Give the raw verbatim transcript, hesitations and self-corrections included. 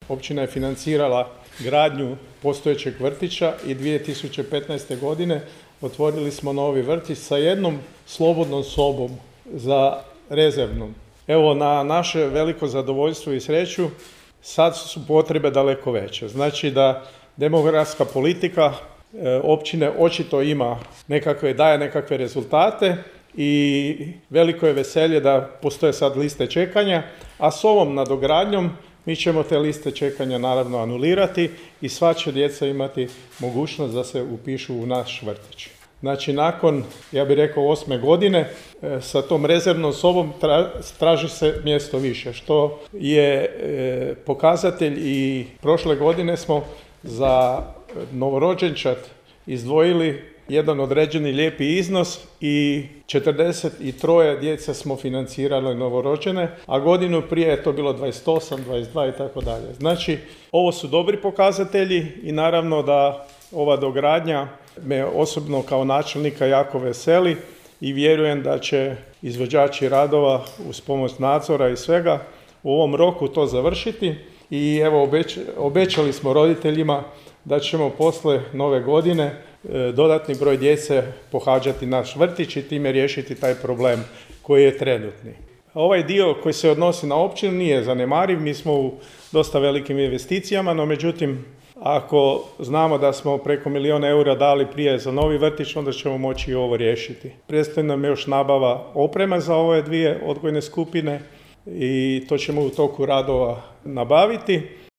općina je financirala gradnju postojećeg vrtića i dvije tisuće petnaeste. godine otvorili smo novi vrtić sa jednom slobodnom sobom za rezervnom. Evo, na naše veliko zadovoljstvo i sreću, sad su potrebe daleko veće. Znači da demografska politika e, općine očito ima nekakve, daje nekakve rezultate i veliko je veselje da postoje sad liste čekanja, a s ovom nadogradnjom mi ćemo te liste čekanja naravno anulirati i sva će djeca imati mogućnost da se upišu u naš vrtić. Znači, nakon, ja bih rekao, osme godine, e, sa tom rezervnom sobom tra, traži se mjesto više, što je e, pokazatelj i prošle godine smo za novorođenčad izdvojili jedan određeni lijepi iznos i četrdeset tri djece smo financirali novorođene, a godinu prije je to bilo dvadeset osam, dvadeset dva i tako dalje. Znači, ovo su dobri pokazatelji i naravno da ova dogradnja me osobno kao načelnika jako veseli i vjerujem da će izvođači radova uz pomoć nadzora i svega u ovom roku to završiti i evo obeć, obećali smo roditeljima da ćemo posle nove godine e, dodatni broj djece pohađati naš vrtić i time riješiti taj problem koji je trenutni. Ovaj dio koji se odnosi na općinu nije zanemariv, mi smo u dosta velikim investicijama, no međutim ako znamo da smo preko milijuna eura dali prije za novi vrtić, onda ćemo moći i ovo riješiti. Predstoji nam još nabava oprema za ove dvije odgojne skupine i to ćemo u toku radova nabaviti.